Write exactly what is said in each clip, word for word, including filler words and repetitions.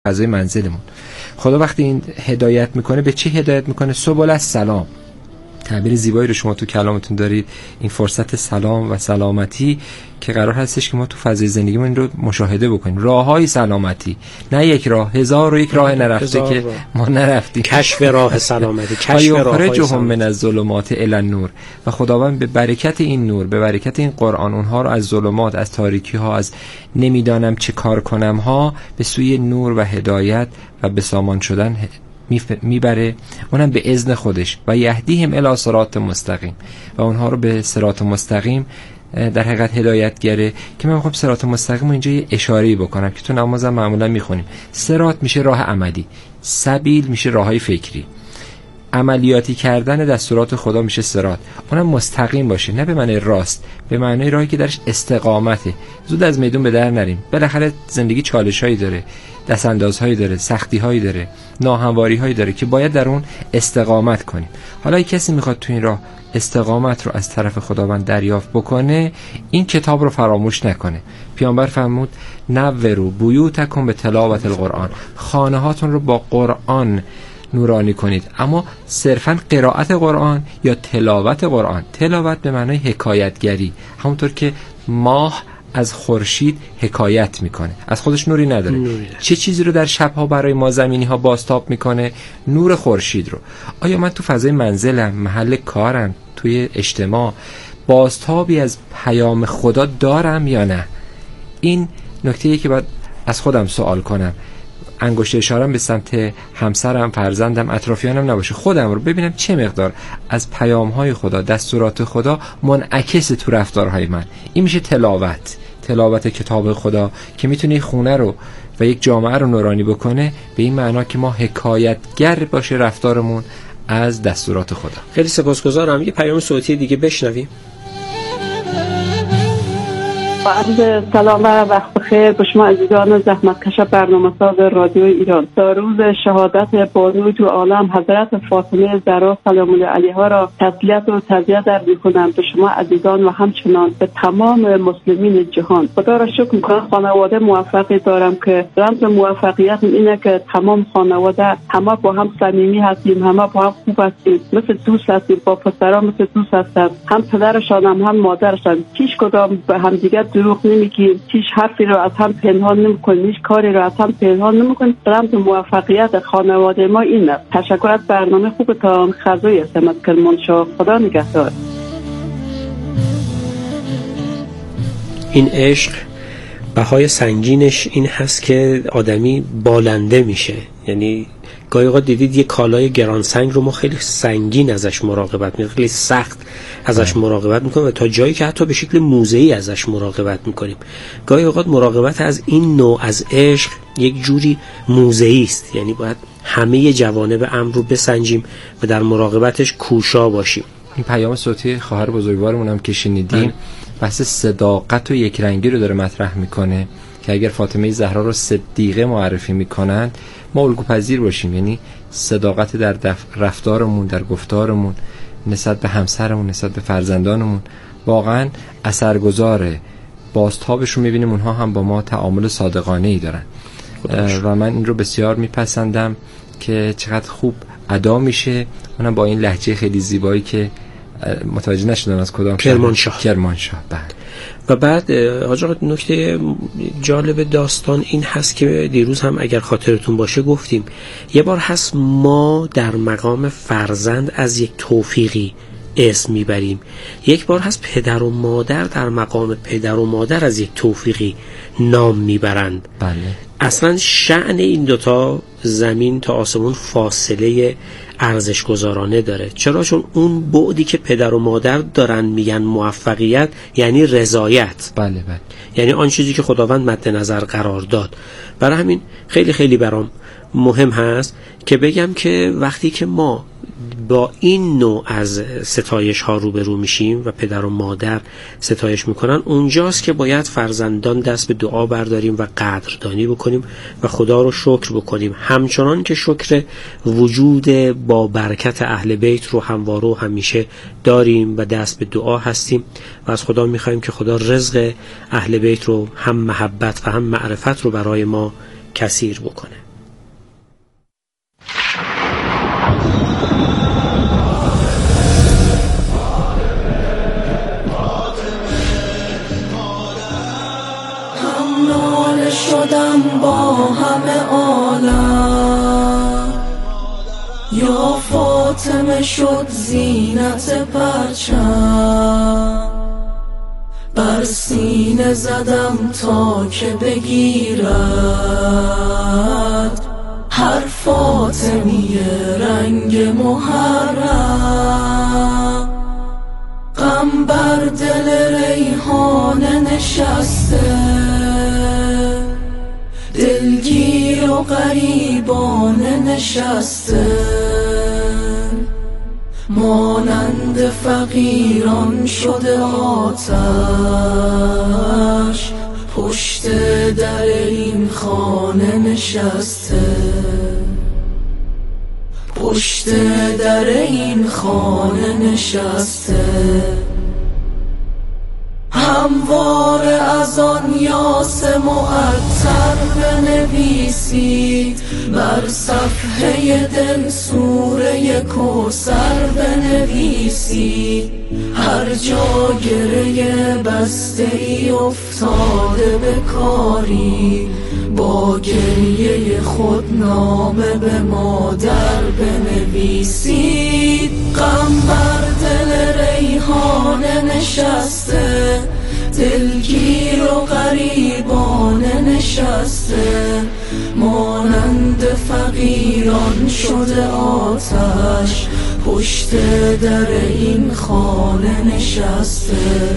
فضای منزلمون. خدا وقتی این هدایت میکنه به چی هدایت میکنه؟ سبل السلام. تعبیر زیبایی رو شما تو کلامتون دارید، این فرصت سلام و سلامتی که قرار هستش که ما تو فضای زندگیمون این رو مشاهده بکنیم. راههای سلامتی، نه یک راه، هزار و یک راه نرفته که راه. ما نرفتیم. کشف راه سلامتی، کشف راههای سلامتی. من از ظلمات الی النور. و خداوند به برکت این نور، به برکت این قرآن، اونها رو از ظلمات، از تاریکی ها، از نمیدانم چه کار کنم ها به سوی نور و هدایت و به سامان شدن میبره، اونم به اذن خودش. و یهدیهم الی صراط مستقیم، و اونها رو به صراط مستقیم در حقیقت هدایت گره. که من میخوام صراط مستقیم رو اینجا یه اشاره‌ای بکنم که تو نمازم معمولا میخونیم. صراط میشه راه عملی، سبیل میشه راههای فکری، عملیاتی کردن دستورات خدا میشه صراط. اونم مستقیم باشه، نه به معنی راست، به معنی راهی که درش استقامته. زود از میدون به در نریم. بالاخره زندگی چالش‌هایی داره، دستاندازهایی داره، سختی‌هایی داره، ناهمواری‌هایی داره که باید در اون استقامت کنیم. حالا اگه کسی میخواد تو این راه استقامت رو از طرف خداوند دریافت بکنه، این کتاب رو فراموش نکنه. پیامبر فرمود نوروا بیوتکم به تلاوت القرآن، خانه هاتون رو با قرآن نورانی کنید. اما صرفاً قرائت قرآن یا تلاوت قرآن. تلاوت به معنای حکایتگری، همونطور که ماه از خورشید حکایت میکنه، از خودش نوری نداره. نوری چه چیزی رو در شبها برای ما زمینی ها بازتاب میکنه؟ نور خورشید رو. آیا من تو فضای منزلم، محل کارم، توی اجتماع بازتابی از پیام خدا دارم یا نه؟ این نکته‌ای که باید از خودم سوال کنم. انگشت اشارم به سمت همسرم، فرزندم، اطرافیانم نباشه، خودم رو ببینم چه مقدار از پیام‌های خدا، دستورات خدا منعکس تو رفتارهای من. این میشه تلاوت، تلاوت کتاب خدا که میتونه خونه رو و یک جامعه رو نورانی بکنه، به این معنا که ما حکایتگر باشه رفتارمون از دستورات خدا. خیلی سپاسگزارم. یه پیام صوتی دیگه بشنویم. عرض سلام و وقت بخیر به شما عزیزان زحمتکش برنامه ساز رادیو ایران. در روز شهادت بانوی دو عالم حضرت فاطمه زهرا سلام الله علیها را تسلیت و تعزیت عرض می‌کنم به شما عزیزان و همچنان به تمام مسلمین جهان. خدا را شکر می‌کنم خانواده موفقی دارم که رمز موفقیت اینه که تمام خانواده همه با هم صمیمی هستیم، همه با هم خوب هستیم، مثل دوست هستیم، با پسران مثل دوست هستیم، هم پدرشان هم, هم مادرشان. هیچ کدام به هم دیگه دروغ نمیگیم، هیچ حرفی رو از هم پنهان نمیکنیم، هیچ کاری رو از هم پنهان نمیکنیم. رمز موفقیت خانواده ما اینه. تشکر از برنامه خوبتان. خزوی هستم از کرمانشاه. خدا نگهدار. این عشق بهای سنگینش این هست که آدمی بالنده میشه. یعنی گاهی اوقات دیدید یه کالای گران سنگ رو ما خیلی سنگین ازش مراقبت میکنیم، خیلی سخت ازش مراقبت میکنیم و تا جایی که حتی به شکل موضعی ازش مراقبت میکنیم. گاهی اوقات مراقبت از این نوع از عشق یک جوری موضعی است، یعنی باید همه جوانب امر رو بسنجیم و در مراقبتش کوشا باشیم. این پیام صوتی خواهر بزرگوارمون هم که شنیدیم بحث صداقت و یکرنگی رو داره مطرح میکنه که اگر فاطمه زهرا رو صدیقه معرفی میکنن ما الگو پذیر باشیم. یعنی صداقت در رفتارمون، در گفتارمون، نسبت به همسرمون، نسبت به فرزندانمون واقعا اثرگذاره. بازتابش رو میبینیم اونها هم با ما تعامل صادقانه ای دارن و من این رو بسیار میپسندم که چقدر خوب ادا میشه، اونم با این لهجه خیلی زیبایی که متوجه نشدم از کدام کرمانشاه. کرمانشاه بله. و بعد حاج آقا نکته جالب داستان این هست که دیروز هم اگر خاطرتون باشه گفتیم یه بار هست ما در مقام فرزند از یک توفیقی اسم میبریم، یک بار هست پدر و مادر در مقام پدر و مادر از یک توفیقی نام میبرند. بله. اصلا شأن این دوتا زمین تا آسمون فاصله ارزش گذارانه داره. چرا؟ چون اون بعدی که پدر و مادر دارن میگن موفقیت یعنی رضایت. بله بله. یعنی آن چیزی که خداوند مد نظر قرار داد. برای همین خیلی خیلی برام مهم هست که بگم که وقتی که ما با این نوع از ستایش ها روبرو میشیم و پدر و مادر ستایش میکنن، اونجاست که باید فرزندان دست به دعا برداریم و قدردانی بکنیم و خدا رو شکر بکنیم، همچنان که شکر وجود با برکت اهل بیت رو همواره و همیشه داریم و دست به دعا هستیم و از خدا میخوایم که خدا رزق اهل بیت رو هم محبت و هم معرفت رو برای ما کثیر بکنه. شدم با همه عالم، یا فاطمه شد زینت پرچم. بر سینه زدم تا که بگیرد هر فاطمی رنگ محرم. غم بر دل ریحانه نشسته، دلگیر و غریبانه نشسته. مانند فقیران شده آتش، پشت در این خانه نشسته. پشت در این خانه نشسته. همواره از آن یاس معطر بنویسید، بر صفحه دل سوره کوثر بنویسید. هر جا گره بسته ای افتاده به کاری، با گریه خود نامه به مادر بنویسید. غم بر دل ریحانه نشسته، دلگیر و غریبانه نشسته. مانند فقیران شده آتش، پشت در این خانه نشسته.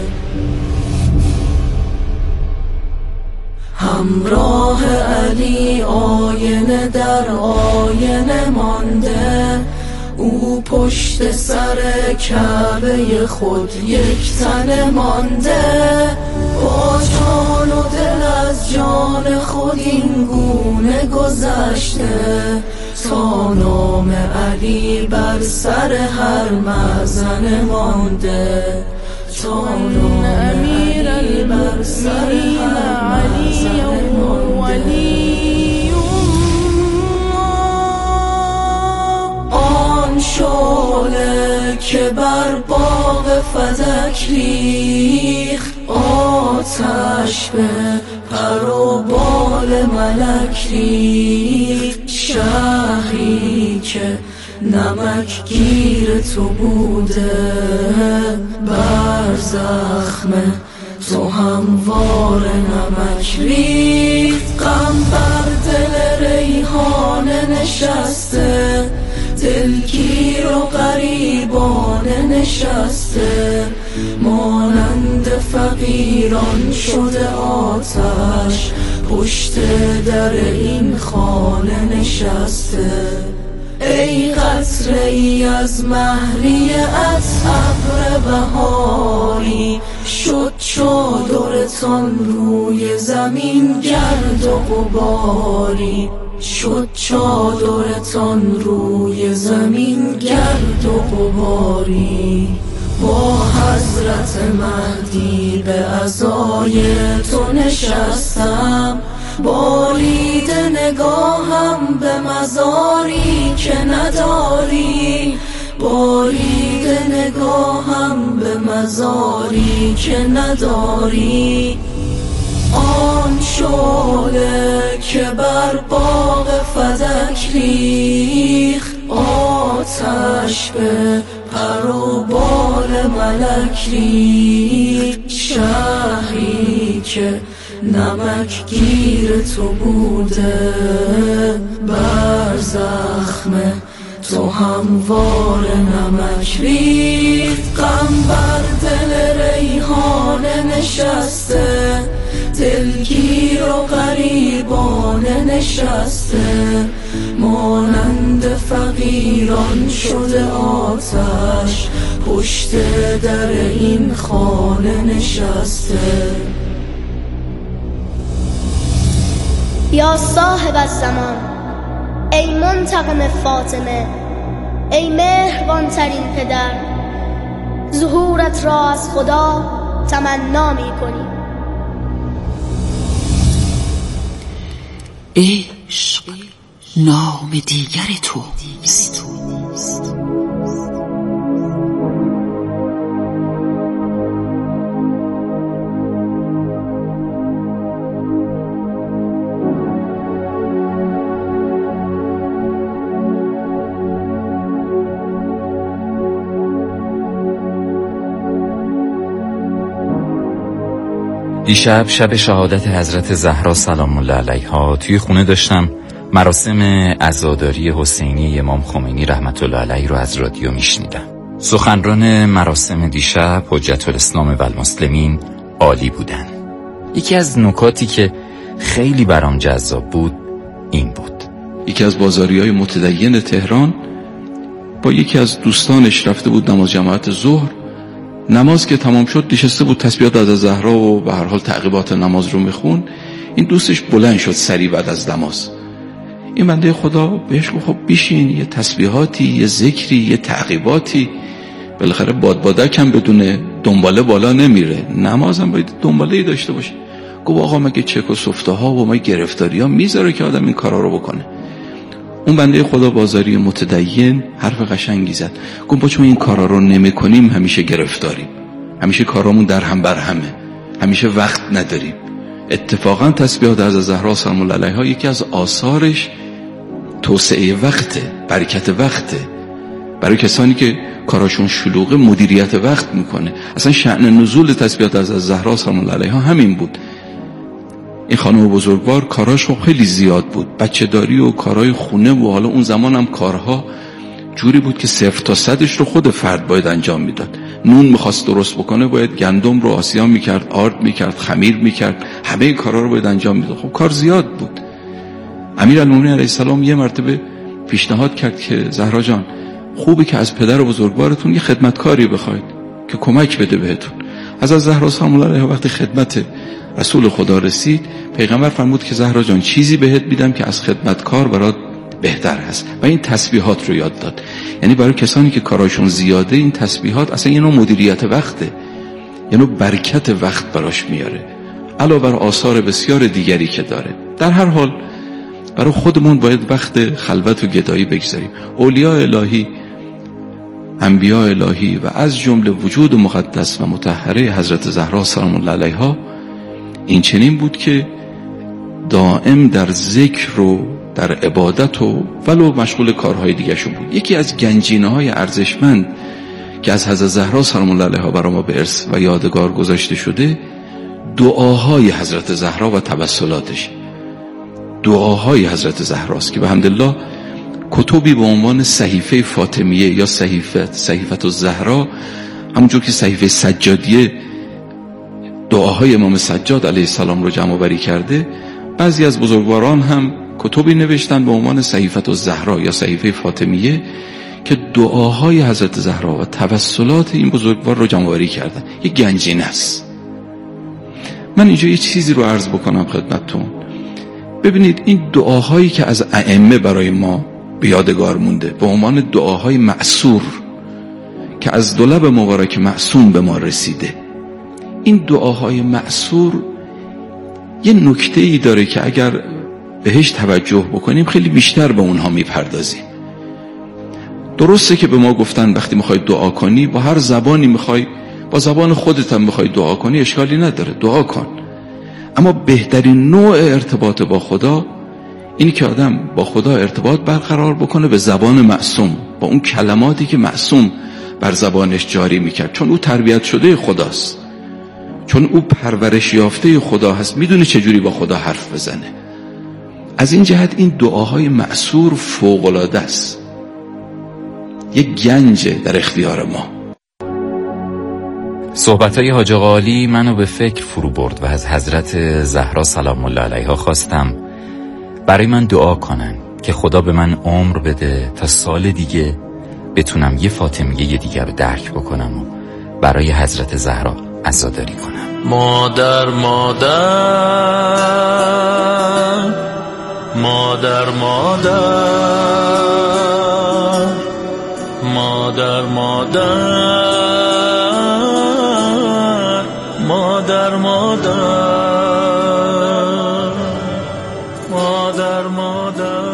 همراه علی آینه در آینه مانده، او پشت سر کعبه خود یک تنه مانده. با جان و دل از جان خود این گونه گذشته، تا نام علی بر سر هر مأذنه مانده. تا نام علی بر سر هر مأذنه مانده. شعله که بر باغ فدک ریخت، آتش به پر و بال ملک ریخت. شهری که نمک گیر تو بوده، بر زخم تو هموار نمک ریخت. غم بر دل ریحانه نشسته، دلگیر و غریبانه نشسته. مانند فقیران شده آتش، پشت در این خانه نشسته. ای قطره ای از مهریه‌ات ابر بهاری، شد چادرتان روی زمین گرد و غباری. شد چادرتان روی زمین گرد و غباری. با حضرت مهدی به عزای تو نشستم، بالید نگاهم به مزاری که نداری. بالید نگاهم به مزاری که نداری. آن شعله که بر باغ فدک ریخت، آتش به پر و بال ملک ریخت. شهری که نمک گیر تو بوده، بر زخم تو هموار نمک ریخت. غم بر دل ریحانه نشسته، دلگیر و غریبانه نشسته. مانند فقیران شده آتش، پشت در این خانه نشسته. یا صاحب الزمان، ای منتقم فاطمه، ای مهربان ترین پدر، ظهورت را از خدا تمنا می کنی. عشق نام دیگر توست. دیشب شب شهادت حضرت زهرا سلام الله علیها توی خونه داشتم مراسم عزاداری حسینی امام خمینی رحمت الله علیه رو از رادیو میشنیدم. سخنران مراسم دیشب حجت الاسلام و المسلمین عالی بودن. یکی از نکاتی که خیلی برام جذاب بود این بود: یکی از بازاریای متدین تهران با یکی از دوستانش رفته بود نماز جماعت ظهر. نماز که تمام شد نشسته بود تسبیحات از زهرا و به هر حال تعقیبات نماز رو میخون. این دوستش بلند شد سریع بعد از نماز. این بنده خدا بهش گفت خب بشین، یه تسبیحاتی، یه ذکری، یه تعقیباتی، بالاخره بادبادک هم بدون دنباله بالا نمیره، نماز هم باید دنباله‌ای داشته باشه. گفت آقا مگه چک و سفته ها و ما گرفتاری ها میذاره که آدم این کارا رو بکنه؟ اون بنده خدا بازاری متدین حرف قشنگی زد. گفت با چون این کارا رو نمی‌کنیم همیشه گرفتاریم، همیشه کارامون در هم بر همه، همیشه وقت نداریم. اتفاقا تسبیحات از زهرا سلام الله علیها یکی از آثارش توسعه وقته، برکت وقته. برای کسانی که کاراشون شلوغه مدیریت وقت میکنه. اصلا شأن نزول تسبیحات از زهرا سلام الله علیها همین بود. این خانم بزرگوار کاراش خب خیلی زیاد بود، بچه داری و کارهای خونه و حالا اون زمان هم کارها جوری بود که صفر تا صدش رو خود فرد باید انجام میداد. نون میخواست درست بکنه باید گندم رو آسیا میکرد، آرد میکرد، خمیر میکرد، همه کارها رو باید انجام میداد. خب کار زیاد بود. امیرالمومنین علیه السلام یه مرتبه پیشنهاد کرد که زهرا جان خوبه که از پدر بزرگوارتون یه خدمتکاری بخواید که کمک بده بهتون. از از زهرا سلام الله علیها وقتی خدمت رسول خدا رسید، پیغمبر فرمود که زهرا جان چیزی بهت میدم که از خدمتکار برات بهتر هست و این تسبیحات رو یاد داد. یعنی برای کسانی که کاراشون زیاده این تسبیحات اصلا یه نوع مدیریت وقته، یه نوع برکت وقت براش میاره، علاوه بر آثار بسیار دیگری که داره. در هر حال برای خودمون باید وقت خلوت و گدایی بگذاریم. اولیاء الهی، انبیاء الهی و از جمله وجود مقدس و مطهره حضرت زهرا سلام الله علیها این چنین بود که دائم در ذکر و در عبادت و ولو مشغول کارهای دیگه شون بود. یکی از گنجینه های ارزشمند که از حضرت زهرا سلام الله علیها برای ما به ارث و یادگار گذاشته شده دعاهای حضرت زهرا و توسلاتش. دعاهای حضرت زهراست که به حمدالله کتبی به عنوان صحیفه فاطمیه یا صحیفه صحیفه الزهرا، همونجور که صحیفه سجادیه دعاهای امام سجاد علیه السلام رو جمع آوری کرده، بعضی از بزرگواران هم کتبی نوشتن به عنوان صحیفه الزهرا یا صحیفه فاطمیه که دعاهای حضرت زهرا و توسلات این بزرگوار رو جمع آوری کردن. یک گنجینه است. من اینجا یه چیزی رو عرض بکنم خدمتتون. ببینید این دعاهایی که از ائمه برای ما به یادگار مونده به عنوان دعاهای معصور که از دو لب مبارک معصوم به ما رسیده، این دعاهای معصور یه نکته‌ای داره که اگر بهش توجه بکنیم خیلی بیشتر به اونها میپردازیم. درسته که به ما گفتن وقتی میخوای دعا کنی با هر زبانی میخوای، با زبان خودت هم میخوای دعا کنی اشکالی نداره، دعا کن. اما بهترین نوع ارتباط با خدا اینی که آدم با خدا ارتباط برقرار بکنه به زبان معصوم، با اون کلماتی که معصوم بر زبانش جاری میکرد، چون او تربیت شده خداست، چون او پرورش یافته خدا هست، میدونه چجوری با خدا حرف بزنه. از این جهت این دعاهای معصور فوق‌العاده است، یک گنج در اختیار ما. صحبت‌های حاج آقا عالی منو به فکر فرو برد و از حضرت زهرا سلام الله علیها خواستم برای من دعا کنن که خدا به من عمر بده تا سال دیگه بتونم یه فاطمیه دیگه رو درک بکنم و برای حضرت زهرا عزاداری کنم. مادر مادر مادر مادر مادر مادر مادر مادر مادر.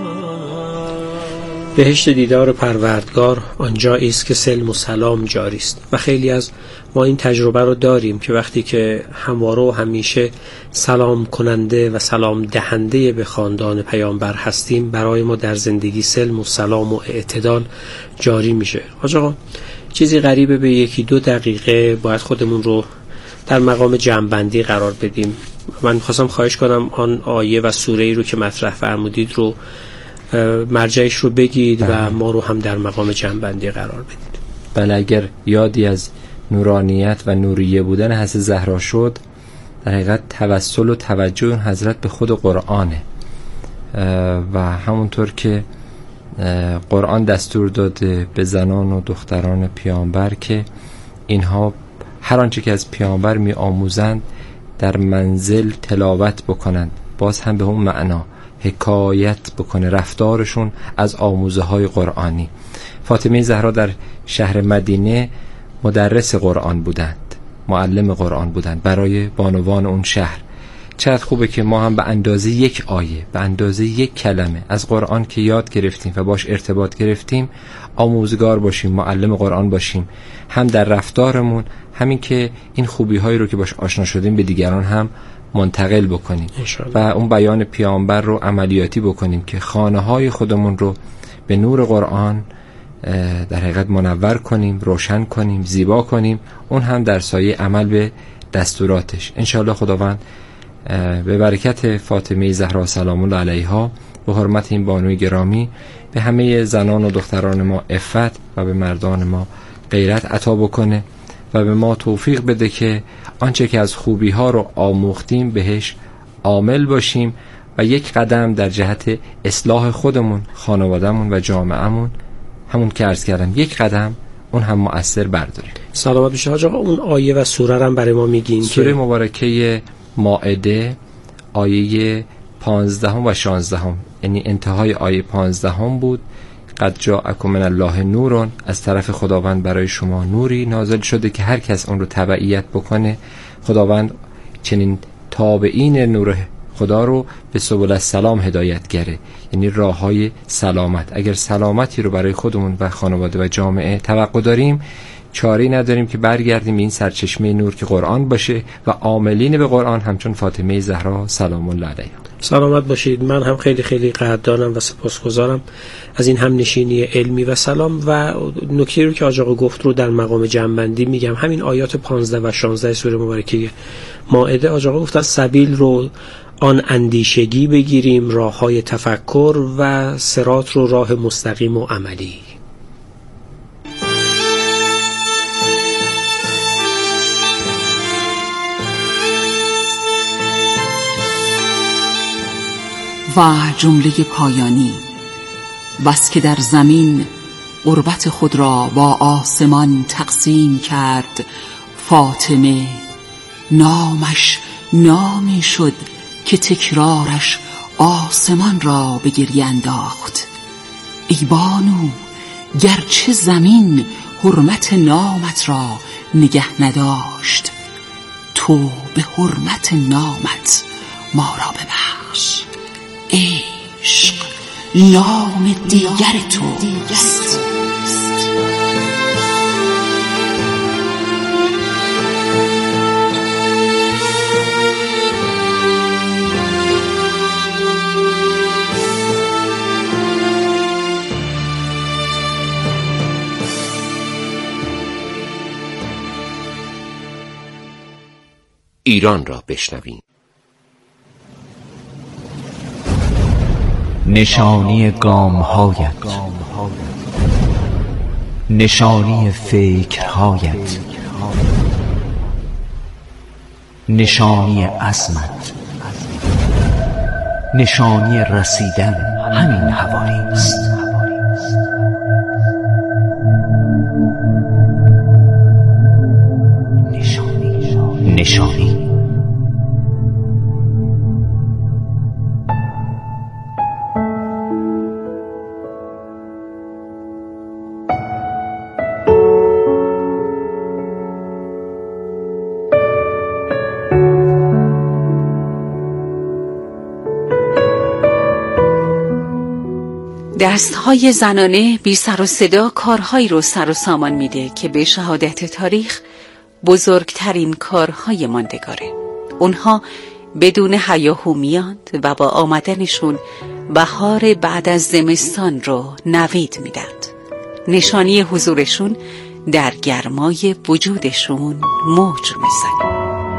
بهشت دیدار پروردگار آنجایی است که سلم و سلام جاری است و خیلی از ما این تجربه رو داریم که وقتی که همواره و همیشه سلام کننده و سلام دهنده به خاندان پیامبر هستیم، برای ما در زندگی سلم و سلام و اعتدال جاری میشه. حاج آقا چیزی قریبه به یکی دو دقیقه باید خودمون رو در مقام جمع‌بندی قرار بدیم. من خواستم خواهش کنم آن آیه و سوره‌ای رو که مطرح فرمودید رو مرجعش رو بگید و ما رو هم در مقام جمع‌بندی قرار بدید. بله، اگر یادی از نورانیت و نوریه بودن حضرت زهرا شد، در حقیقت توسل و توجه اون حضرت به خود قرآنه و همونطور که قرآن دستور داده به زنان و دختران پیامبر که اینها هر آنچه که از پیامبر می آموزند در منزل تلاوت بکنند، باز هم به اون معنا حکایت بکنه رفتارشون از آموزه های قرآنی. فاطمه زهرا در شهر مدینه مدرس قرآن بودند، معلم قرآن بودند برای بانوان اون شهر. چقدر خوبه که ما هم به اندازه یک آیه، به اندازه یک کلمه از قرآن که یاد گرفتیم و باش ارتباط گرفتیم آموزگار باشیم، معلم قرآن باشیم، هم در رفتارمون، همین که این خوبی هایی رو که باش آشنا شدیم به دیگران هم منتقل بکنیم و اون بیان پیامبر رو عملیاتی بکنیم که خانه های خودمون رو به نور قرآن در حقیقت منور کنیم، روشن کنیم، زیبا کنیم، اون هم در سایه عمل به دستوراتش. انشاءالله خداوند به برکت فاطمه زهرا سلام الله علیها، به حرمت این بانوی گرامی، به همه زنان و دختران ما عفت و به مردان ما غیرت عطا بکنه و به ما توفیق بده که آنچه که از خوبی ها رو آموختیم بهش عامل باشیم و یک قدم در جهت اصلاح خودمون، خانوادهمون و جامعهمون، همون که عرض کردم، یک قدم اون هم مؤثر برداریم. سلامت بشه حاج آقا. اون آیه و سوره رو هم برای ما میگین؟ سوره مبارکه مائده آیه پانزدهم و شانزدهم، یعنی انتهای آیه پانزدهم بود. قد جاءکم من الله نورون، از طرف خداوند برای شما نوری نازل شده که هر کس اون رو تبعیت بکنه، خداوند چنین تابعین نور خدا رو به سبل السلام هدایت گره، یعنی راه های سلامت. اگر سلامتی رو برای خودمون و خانواده و جامعه توقع داریم، چاری نداریم که برگردیم این سرچشمه نور که قرآن باشه و عاملین به قرآن همچون فاطمه زهرا سلام الله علیها. سلامت باشید. من هم خیلی خیلی قدردانم و سپاسگزارم از این همنشینی علمی و سلام. و نکته رو که حاج آقا گفت رو در مقام جمع‌بندی میگم، همین آیات پانزده و شانزده سوره مبارکه مائده، حاج آقا گفتن سبیل رو آن اندیشگی بگیریم، راه‌های تفکر، و صراط رو راه مستقیم و عملی. و جمله پایانی: بس که در زمین قربت خود را با آسمان تقسیم کرد، فاطمه نامش نامی شد که تکرارش آسمان را به گریه انداخت. ای بانو، گرچه زمین حرمت نامت را نگه نداشت، تو به حرمت نامت ما را ببخش. عشق نام دیگر توست. ایران را بشنویم. نشانی گام‌هایت، نشانی فکرهایت، نشانی عزمت، نشانی رسیدن همین حوالی است. نشانی نشانی دستهای زنانه بی سر و صدا کارهایی رو سر و سامان میده که به شهادت تاریخ بزرگترین کارهای ماندگاره. اونها بدون هیاهو میاند و با آمدنشون بهار بعد از زمستان رو نوید میدند. نشانی حضورشون در گرمای وجودشون موج میزنه.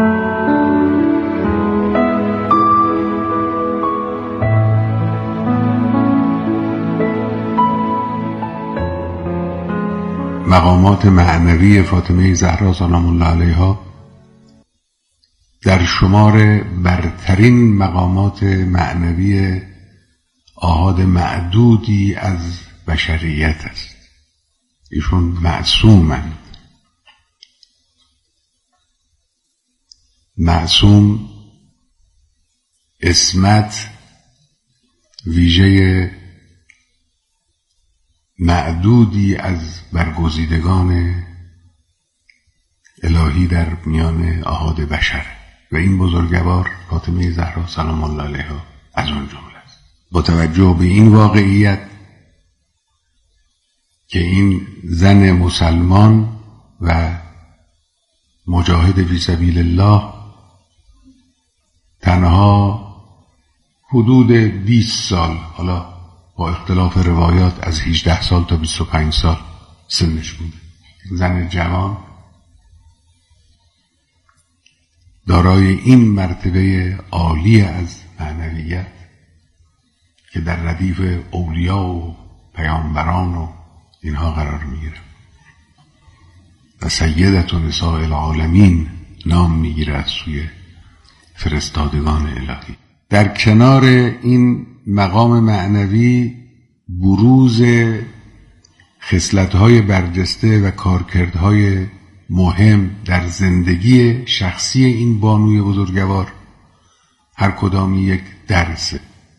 مقامات معنوی فاطمه زهرا سلام الله علیها در شمار برترین مقامات معنوی آحاد معدودی از بشریت است. ایشون معصومند. معصوم عصمت ویژه معدودی از برگزیدگان الهی در میان آحاد بشر و این بزرگوار فاطمه زهرا سلام الله علیها از آن جمله است. با توجه به این واقعیت که این زن مسلمان و مجاهد فی سبیل الله تنها حدود بیست سال، حالا با اختلاف روایات از هجده سال تا بیست و پنج سال سنش بوده، زن جوان دارای این مرتبه عالی از معنویت که در ردیف اولیا و پیامبران و اینها قرار میگیره و سیدت و نساء العالمین نام میگیره از سوی فرستادگان الهی. در کنار این مقام معنوی بروز خصلت‌های برجسته و کارکردهای مهم در زندگی شخصی این بانوی بزرگوار هر کدامی یک درسه.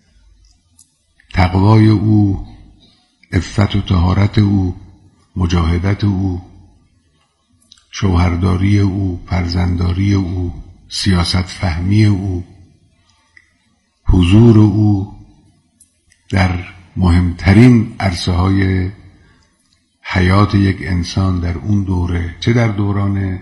تقوای او، عفت و طهارت او، مجاهدت او، شوهرداری او، فرزنداری او، سیاست فهمی او، حضور او در مهمترین عرصه های حیات یک انسان در اون دوره، چه در دوران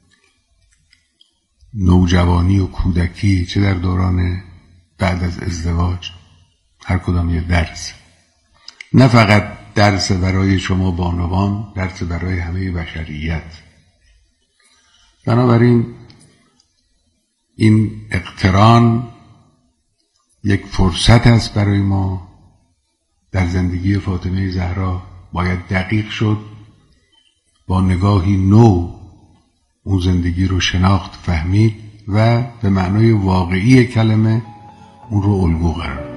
نوجوانی و کودکی، چه در دوران بعد از ازدواج، هر کدام یک درس. نه فقط درس برای شما بانوان، درس برای همه بشریت. بنابراین این اقتران یک فرصت است برای ما در زندگی فاطمه زهرا. باید دقیق شد، با نگاهی نو اون زندگی رو شناخت، فهمید و به معنای واقعی کلمه اون رو الگو قرار داد.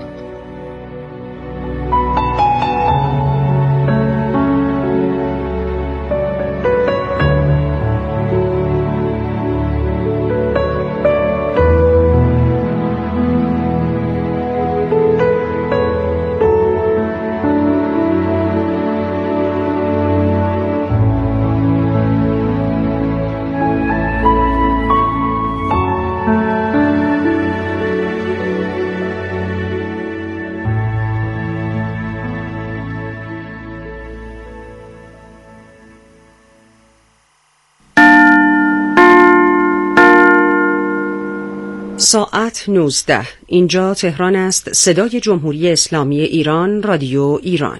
ساعت نوزده. اینجا تهران است. صدای جمهوری اسلامی ایران، رادیو ایران.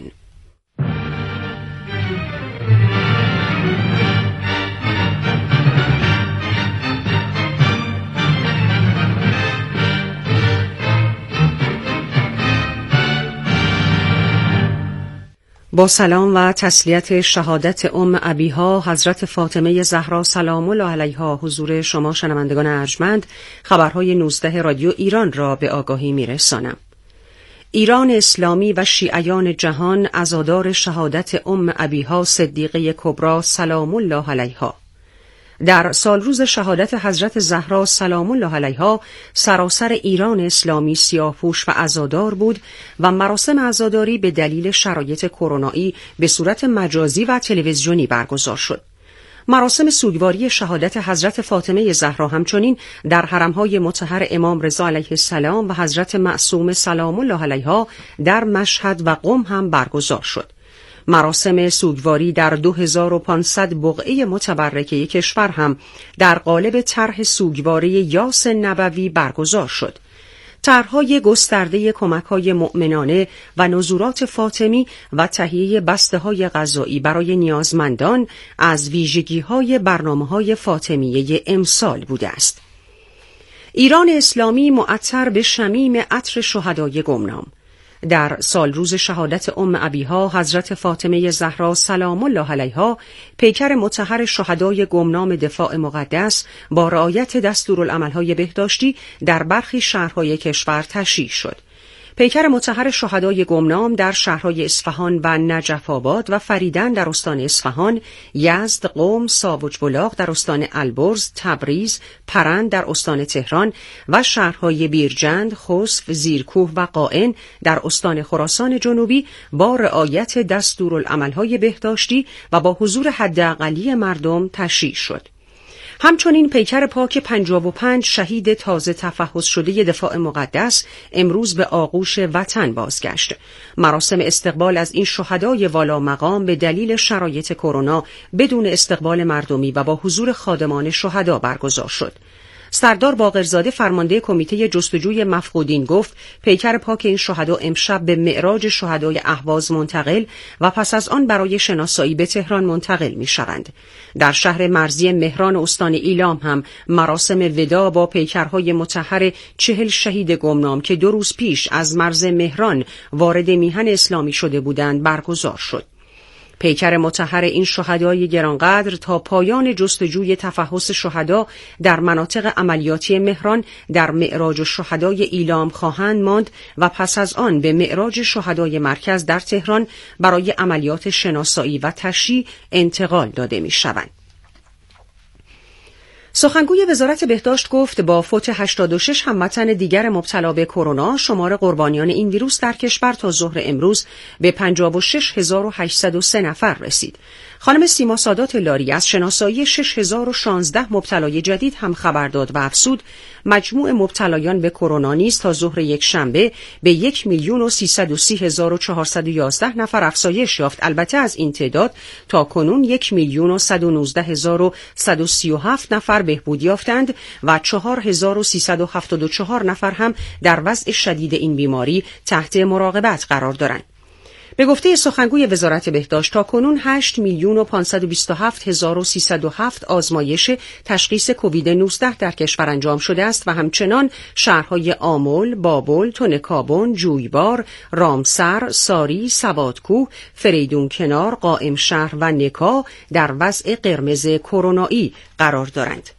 با سلام و تسلیت شهادت ام ابیها حضرت فاطمه زهرا سلام الله علیها حضور شما شنوندگان ارجمند، خبرهای نوزده رادیو ایران را به آگاهی میرسانم. ایران اسلامی و شیعیان جهان عزادار شهادت ام ابیها صدیقه کبری سلام الله علیها. در سالروز شهادت حضرت زهرا سلام الله علیها سراسر ایران اسلامی سیاه‌پوش و عزادار بود و مراسم عزاداری به دلیل شرایط کرونایی به صورت مجازی و تلویزیونی برگزار شد. مراسم سوگواری شهادت حضرت فاطمه زهرا همچنین در حرم‌های مطهر امام رضا علیه السلام و حضرت معصومه سلام الله علیها در مشهد و قم هم برگزار شد. مراسم سوگواری در دو هزار و پانصد بقعه متبرکه کشور هم در قالب طرح سوگواری یاس نبوی برگزار شد. طرح‌های گسترده کمک‌های مؤمنانه و نزورات فاطمی و تهیه بسته‌های غذایی برای نیازمندان از ویژگی‌های برنامه‌های فاطمیه امسال بوده است. ایران اسلامی معطر به شمیم عطر شهدای گمنام. در سال روز شهادت ام ابیها حضرت فاطمه زهرا سلام الله علیها، پیکر مطهر شهدای گمنام دفاع مقدس با رعایت دستورالعمل‌های بهداشتی در برخی شهرهای کشور تشییع شد. پیکر مطهر شهدای گمنام در شهرهای اصفهان و نجف آباد و فریدن در استان اصفهان، یزد، قم، ساوجبلاغ در استان البرز، تبریز، پرند در استان تهران و شهرهای بیرجند، خسف، زیرکوه و قائن در استان خراسان جنوبی با رعایت دستورالعمل‌های بهداشتی و با حضور حداقلی مردم تشییع شد. همچنین پیکر پاک پنجاه و پنج شهید تازه تفحص شده دفاع مقدس امروز به آغوش وطن بازگشت. مراسم استقبال از این شهدای والا مقام به دلیل شرایط کرونا بدون استقبال مردمی و با حضور خادمان شهدا برگزار شد. سردار باقرزاده فرمانده کمیته جستجوی مفقودین گفت پیکر پاک این شهدا امشب به معراج شهدای اهواز منتقل و پس از آن برای شناسایی به تهران منتقل می شوند. در شهر مرزی مهران استان ایلام هم مراسم وداع با پیکرهای مطهر چهل شهید گمنام که دو روز پیش از مرز مهران وارد میهن اسلامی شده بودند برگزار شد. پیکر مطهر این شهدای گرانقدر تا پایان جستجوی تفحص شهدا در مناطق عملیاتی مهران در معراج شهدای ایلام خواهند ماند و پس از آن به معراج شهدای مرکز در تهران برای عملیات شناسایی و تشییع انتقال داده می شوند. سخنگوی وزارت بهداشت گفت با فوت هشتاد و شش هموطن دیگر مبتلا به کرونا، شمار قربانیان این ویروس در کشور تا ظهر امروز به پنجاه و شش هزار و هشتصد و سه نفر رسید. خانم سیما سادات لاری از شناسایی شش هزار و شانزده مبتلای جدید هم خبر داد و افزود مجموع مبتلایان به کرونا نیز تا ظهر یک شنبه به یک میلیون و سیصد و سی هزار و چهارصد و یازده نفر افزایش یافت. البته از این تعداد تا کنون یک میلیون و صد و نوزده هزار و صد و سی و هفت نفر بهبود یافتند و چهار هزار و سیصد و هفتاد و چهار نفر هم در وضع شدید این بیماری تحت مراقبت قرار دارند. به گفته سخنگوی وزارت بهداشت تا کنون هشت میلیون و پانصد و بیست و هفت هزار و سیصد و هفت آزمایش تشخیص کووید نوزده در کشور انجام شده است و همچنان شهرهای آمل، بابل، تنکابن، جویبار، رامسر، ساری، سوادکوه، فریدون کنار، قائم شهر و نکا در وضع قرمز کرونایی قرار دارند.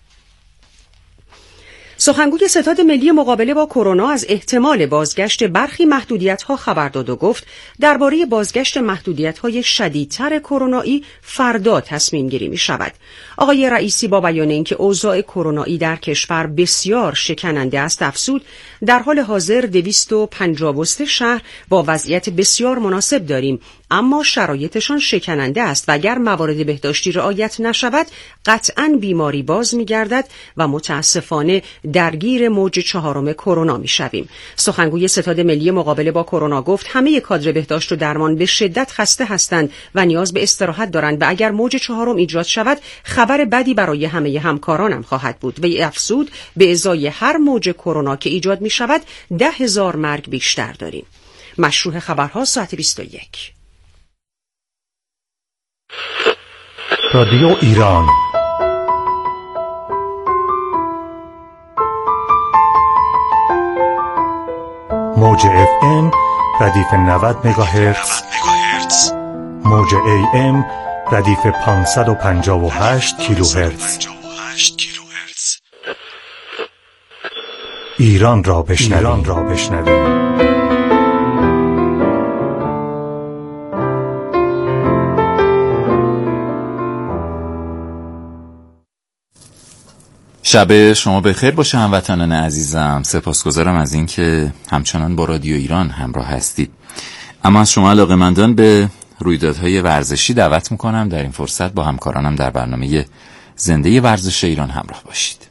سخنگوی ستاد ملی مقابله با کرونا از احتمال بازگشت برخی محدودیت‌ها خبر داد و گفت درباره بازگشت محدودیت‌های شدیدتر کرونایی فردا تصمیم گیری می‌شود. آقای رئیسی با بیان اینکه اوضاع کرونایی در کشور بسیار شکننده است افزود در حال حاضر دویست و پنجاه و سه شهر با وضعیت بسیار مناسب داریم، اما شرایطشان شکننده است و اگر موارد بهداشتی رعایت نشود قطعاً بیماری باز می‌گردد و متاسفانه درگیر موج چهارم کرونا می‌شویم. سخنگوی ستاد ملی مقابله با کرونا گفت همه کادر بهداشت و درمان به شدت خسته هستند و نیاز به استراحت دارند و اگر موج چهارم ایجاد شود خبر بدی برای همه همکارانم خواهد بود. و افزود به ازای هر موج کرونا که ایجاد می‌شود ده هزار مرگ بیشتر داریم. مشروع خبرها ساعت بیست و یک. رادیو ایران موج اف ام ردیف نود مگاهرتز، موج ای ام ردیف پانصد و پنجاه و هشت کیلوهرتز. ایران را بشنوید. ایران را بشنوید. شب شما بخیر باشه هموطنان عزیزم. سپاسگزارم از اینکه همچنان با رادیو ایران همراه هستید. اما از شما علاقه‌مندان به رویدادهای ورزشی دعوت میکنم در این فرصت با همکارانم در برنامه زنده ورزش ایران همراه باشید.